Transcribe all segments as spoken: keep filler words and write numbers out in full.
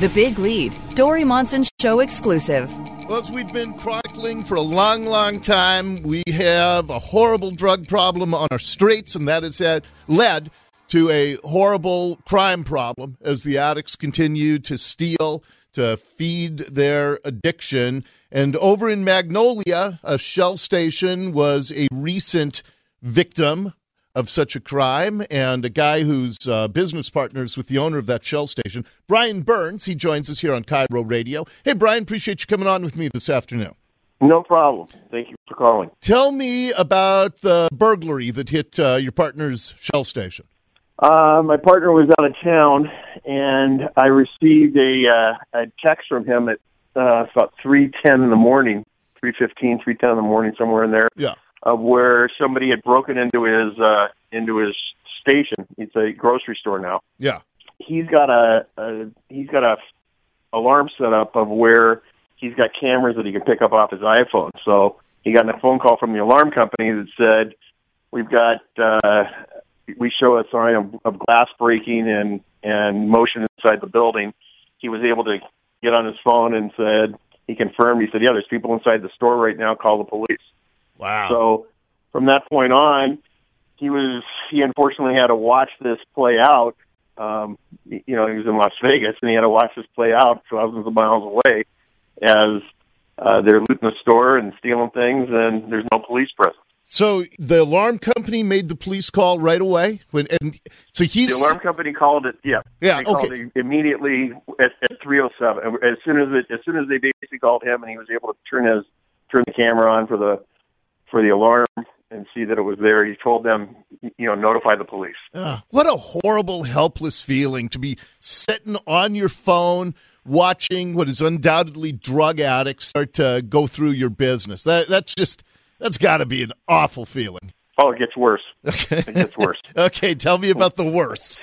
The Big Lead, Dory Monson Show exclusive. Well, as we've been chronicling for a long, long time, we have a horrible drug problem on our streets, and that has had, led to a horrible crime problem as the addicts continue to steal, to feed their addiction. And over in Magnolia, a Shell station was a recent victim of such a crime, and a guy who's uh, business partners with the owner of that Shell station, Brian Burns. He joins us here on Cairo Radio. Hey, Brian, appreciate you coming on with me this afternoon. No problem. Thank you for calling. Tell me about the burglary that hit uh, your partner's Shell station. Uh, my partner was out of town, and I received a, uh, a text from him at uh, about three ten in the morning, three fifteen, three ten in the morning, somewhere in there. Yeah. Of where somebody had broken into his uh, into his station. It's a grocery store now. Yeah, he's got a, a he's got a alarm set up of where he's got cameras that he can pick up off his iPhone. So he got a phone call from the alarm company that said, "We've got uh, we show a sign of, of glass breaking and and motion inside the building." He was able to get on his phone and said he confirmed. He said, "Yeah, there's people inside the store right now. Call the police." Wow. So from that point on, he was he unfortunately had to watch this play out. Um, you know, he was in Las Vegas, and he had to watch this play out thousands of miles away as uh, they're looting the store and stealing things, and there's no police presence. So the alarm company made the police call right away? When, and so he's The alarm company called it, yeah. Yeah, they called okay. it immediately at, at three oh seven. As soon as it, as soon as they basically called him, and he was able to turn his turn the camera on for the for the alarm and see that it was there, he told them, you know, notify the police. Uh, what a horrible, helpless feeling to be sitting on your phone watching what is undoubtedly drug addicts start to go through your business. That That's just, that's got to be an awful feeling. Oh, it gets worse. Okay. It gets worse. Okay, tell me about the worst.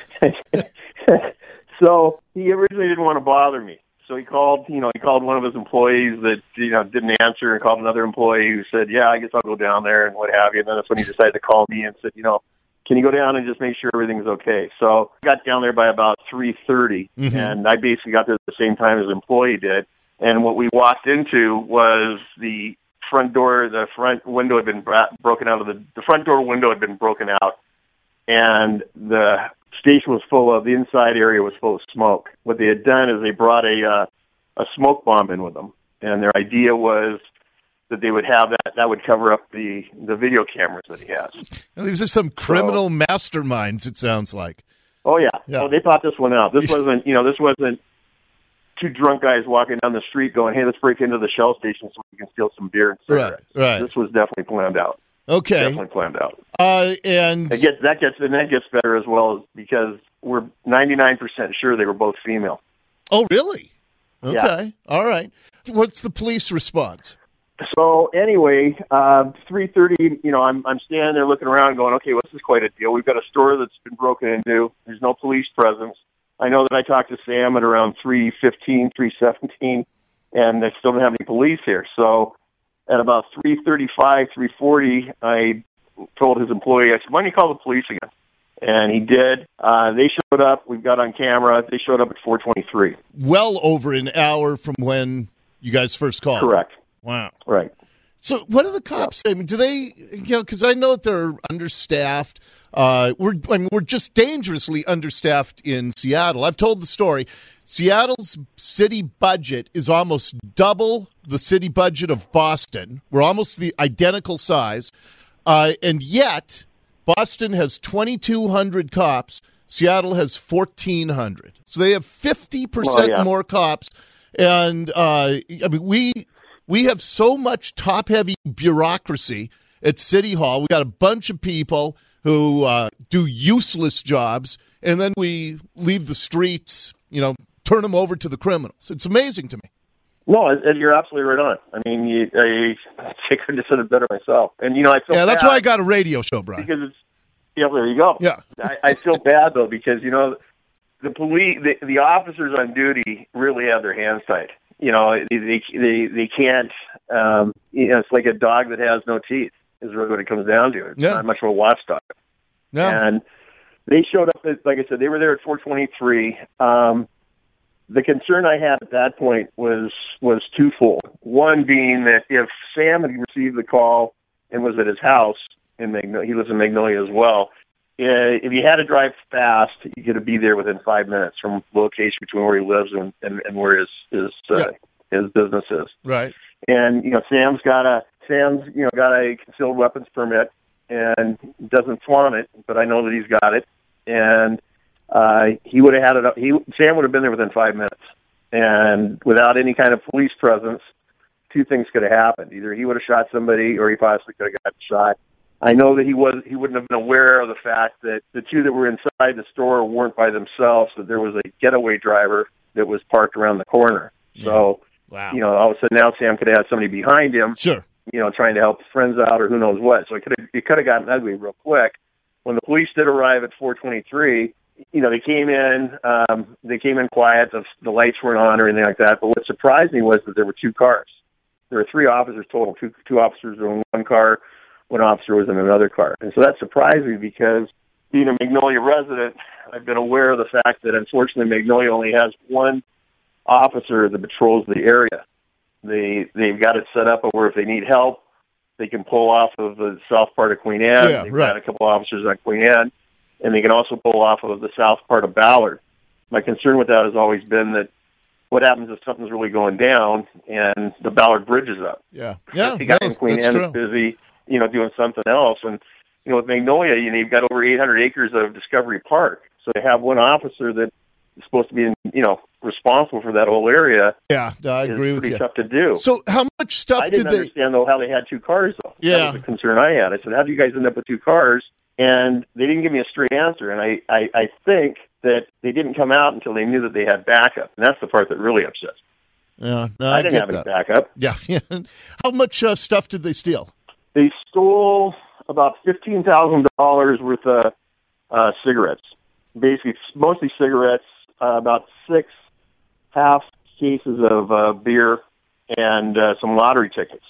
So he originally didn't want to bother me. So he called, you know, he called one of his employees that, you know, didn't answer, and called another employee who said, yeah, I guess I'll go down there and what have you. And then that's when he decided to call me and said, you know, can you go down and just make sure everything's okay? So I got down there by about three thirty, mm-hmm. and I basically got there at the same time as the employee did. And what we walked into was the front door, the front window had been bra- broken out of the, the front door window had been broken out, and the station was full of, the inside area was full of smoke. What they had done is they brought a uh, a smoke bomb in with them, and their idea was that they would have that, that would cover up the, the video cameras that he has. Now, these are some criminal so, masterminds, it sounds like. Oh, yeah. yeah. Oh, they thought this one out. This wasn't, you know, this wasn't two drunk guys walking down the street going, hey, let's break into the Shell station so we can steal some beer and cigarettes. Right, right. This was definitely planned out. Okay. Definitely planned out. Uh, and it gets, that gets and that gets better as well, because we're ninety-nine percent sure they were both female. Oh, really? Okay. Yeah. All right. What's the police response? So anyway, uh, three thirty, you know, I'm I'm standing there looking around going, okay, well, this is quite a deal. We've got a store that's been broken into. There's no police presence. I know that I talked to Sam at around three fifteen, three seventeen, and they still don't have any police here. So at about three thirty-five, three forty, I told his employee, I said, why don't you call the police again? And he did. Uh, they showed up. We've got on camera. They showed up at four twenty-three. Well over an hour from when you guys first called. Correct. Wow. Right. So what do the cops say? I mean, do they, you know, because I know that they're understaffed. Uh, we're, I mean, we're just dangerously understaffed in Seattle. I've told the story. Seattle's city budget is almost double the city budget of Boston. We're almost the identical size. Uh, and yet, Boston has twenty-two hundred cops. Seattle has fourteen hundred. So they have fifty percent oh, yeah. more cops. And, uh, I mean, we... We have so much top-heavy bureaucracy at City Hall. We got a bunch of people who uh, do useless jobs, and then we leave the streets, you know, turn them over to the criminals. It's amazing to me. No, you're absolutely right on. I mean, you, I, I couldn't have said it better myself. And, you know, I feel Yeah, that's bad why I got a radio show, Brian. Because it's, yeah, there you go. Yeah. I, I feel bad, though, because, you know, the police, the, the officers on duty really have their hands tied. You know, they they they can't. Um, you know, it's like a dog that has no teeth. Is really what it comes down to. It's yeah. not much of a watchdog. Yeah. And they showed up. At, like I said, they were there at four twenty-three. Um, the concern I had at that point was was twofold. One being that if Sam had received the call and was at his house in Magnolia, he lives in Magnolia as well. Uh, if he had to drive fast, he could be there within five minutes from the location between where he lives and, and, and where his his uh, yeah. his business is. Right. And you know, Sam's got a Sam's you know got a concealed weapons permit and doesn't flaunt it, but I know that he's got it. And uh, he would have had it up. He Sam would have been there within five minutes, and without any kind of police presence, two things could have happened. Either he would have shot somebody, or he possibly could have gotten shot. I know that he was he wouldn't have been aware of the fact that the two that were inside the store weren't by themselves, that there was a getaway driver that was parked around the corner. Yeah. So, wow. you know, all of a sudden now Sam could have had somebody behind him, sure, you know, trying to help friends out or who knows what. So it could have, it could have gotten ugly real quick. When the police did arrive at four twenty-three, you know, they came in, um, they came in quiet. The, the lights weren't on or anything like that. But what surprised me was that there were two cars. There were three officers total. Two, two officers were in one car. One officer was in another car. And so that surprised me because being a Magnolia resident, I've been aware of the fact that unfortunately Magnolia only has one officer that patrols the area. They, they've got it set up where if they need help, they can pull off of the south part of Queen Anne. Yeah, they've right. got a couple officers on Queen Anne, and they can also pull off of the south part of Ballard. My concern with that has always been that what happens if something's really going down and the Ballard Bridge is up? Yeah, yeah, the guy no, in Queen that's Anne true. is busy, you know, doing something else. And, you know, with Magnolia, you know, you've got over eight hundred acres of Discovery Park. So to have one officer that is supposed to be, you know, responsible for that whole area. Yeah, no, I agree is with pretty you. tough to do. So how much stuff I did didn't they... understand, though, how they had two cars, though. Yeah. That was the concern I had. I said, how do you guys end up with two cars? And they didn't give me a straight answer. And I, I, I think that they didn't come out until they knew that they had backup. And that's the part that really upsets me. Yeah, no, I, I didn't get have any that. backup. Yeah, yeah. How much uh, stuff did they steal? They stole about fifteen thousand dollars worth of uh, cigarettes. Basically, mostly cigarettes, uh, about six half cases of uh, beer, and uh, some lottery tickets.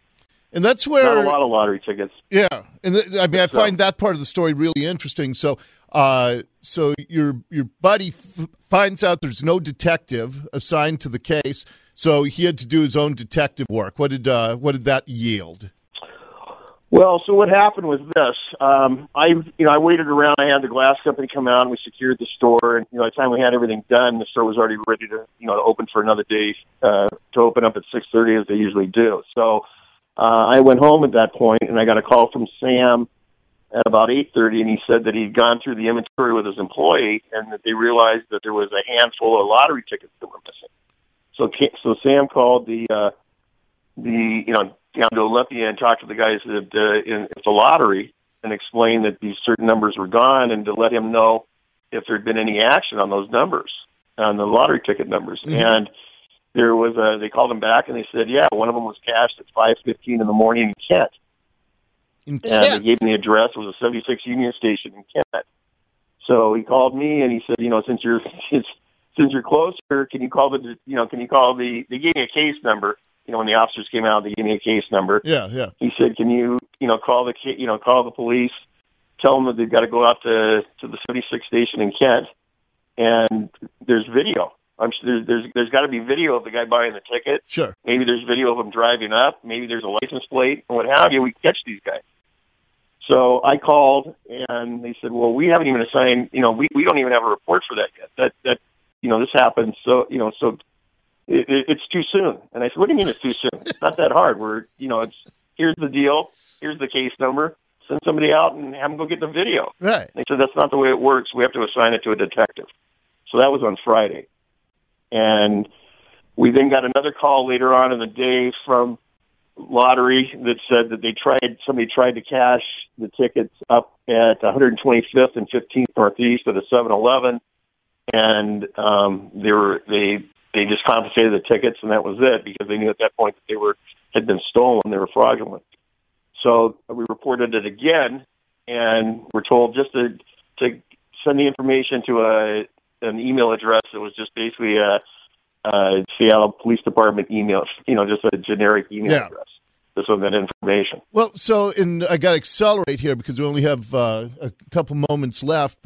And that's where... Not a lot of lottery tickets. Yeah, and th- I mean, I So- find that part of the story really interesting. So, uh, so your your buddy f- finds out there's no detective assigned to the case, so he had to do his own detective work. What did uh, what did that yield? Well, so what happened was this. Um, I, you know, I waited around. I had the glass company come out, and we secured the store. And you know, by the time we had everything done, the store was already ready to, you know, to open for another day, uh, to open up at six thirty as they usually do. So uh, I went home at that point, and I got a call from Sam at about eight thirty, and he said that he'd gone through the inventory with his employee, and that they realized that there was a handful of lottery tickets that were missing. So, so Sam called the, uh, the, you know, down to Olympia and talked to the guys that, uh, in, in the lottery and explained that these certain numbers were gone and to let him know if there'd been any action on those numbers, on the lottery ticket numbers. Mm-hmm. And there was a, they called him back and they said, yeah, one of them was cashed at five fifteen in the morning in Kent. In And Kent? they gave me the address. It was a seventy-six Union Station in Kent. So he called me and he said, you know, since you're, since, since you're closer, can you call the, you know, can you call the, they gave me a case number. You know, when the officers came out, they gave me a case number. Yeah, yeah. He said, "Can you, you know, call the, you know, call the police, tell them that they've got to go out to to the seventy-six station in Kent, and there's video. I'm sure there's there's, there's got to be video of the guy buying the ticket. Sure. Maybe there's video of him driving up. Maybe there's a license plate and what have you. We catch these guys." So I called, and they said, "Well, we haven't even assigned. You know, we we don't even have a report for that yet. That that you know, this happened. So you know, so." It, it, it's too soon. And I said, what do you mean it's too soon? It's not that hard. We're, you know, it's, here's the deal. Here's the case number. Send somebody out and have them go get the video. Right. They said, that's not the way it works. We have to assign it to a detective. So that was on Friday. And we then got another call later on in the day from Lottery that said that they tried, somebody tried to cash the tickets up at one twenty-fifth and fifteenth Northeast at a seven eleven. And, um, they were, they, They just confiscated the tickets, and that was it, because they knew at that point that they were had been stolen. They were fraudulent. So we reported it again, and we're told just to to send the information to a an email address that was just basically a, a Seattle Police Department email, you know, just a generic email Yeah. address. Just with that information. Well, so in, I got to accelerate here because we only have uh, a couple moments left, but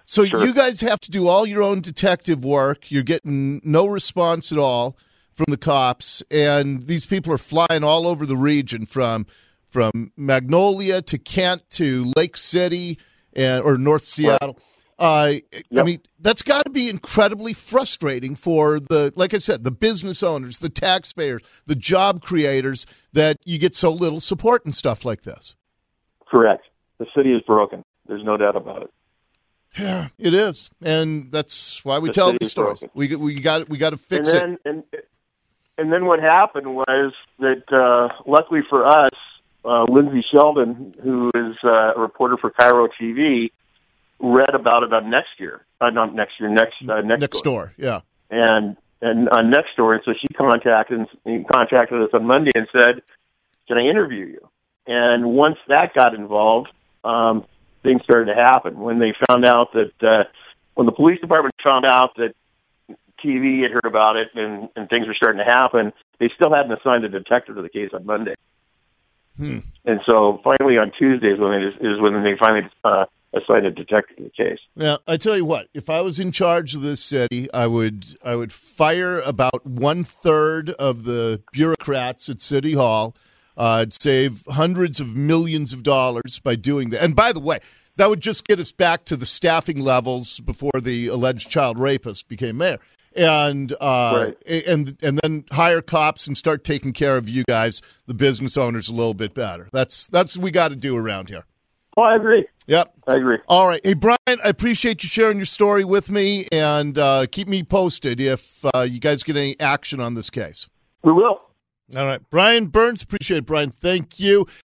So Sure. you guys have to do all your own detective work. You're getting no response at all from the cops, and these people are flying all over the region from from Magnolia to Kent to Lake City and or North Seattle. Uh, Yep. I mean, that's got to be incredibly frustrating for the, like I said, the business owners, the taxpayers, the job creators, that you get so little support and stuff like this. Correct. The city is broken. There's no doubt about it. Yeah, it is, and that's why we The tell city the is stories. broken. We we got we got to fix and it. then, And, and then what happened was that, uh, luckily for us, uh, Lindsay Sheldon, who is uh, a reporter for Cairo T V, read about it on Next Year. Uh, not Next Year, Next uh, Next, Next door, yeah. And and on Next Door, and so she contacted contacted us on Monday and said, "Can I interview you?" And once that got involved, um, things started to happen. When they found out that, uh, when the police department found out that T V had heard about it and, and things were starting to happen, they still hadn't assigned a detective to the case on Monday. Hmm. And so finally on Tuesdays when they is when they finally uh, assigned a detective to the case. Now, I tell you what, if I was in charge of this city, I would I would fire about one third of the bureaucrats at City Hall. Uh, I'd save hundreds of millions of dollars by doing that. And by the way, that would just get us back to the staffing levels before the alleged child rapist became mayor. And uh, Right. and and then hire cops and start taking care of you guys, the business owners, a little bit better. That's that's what we got to do around here. Oh, I agree. Yep. I agree. All right. Hey, Brian, I appreciate you sharing your story with me, and uh, keep me posted if uh, you guys get any action on this case. We will. All right. Brian Burns, appreciate it, Brian. Thank you.